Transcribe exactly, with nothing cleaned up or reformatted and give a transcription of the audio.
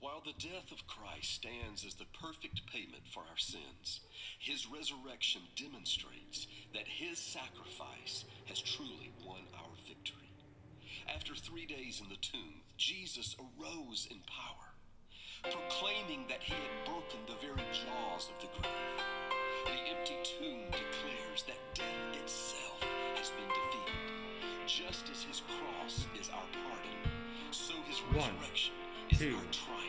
While the death of Christ stands as the perfect payment for our sins, his resurrection demonstrates that his sacrifice has truly won our victory. After three days in the tomb, Jesus arose in power, proclaiming that he had broken the very jaws of the grave. The empty tomb declares that death itself has been defeated. Just as his cross is our pardon, so his One, resurrection is two, our triumph.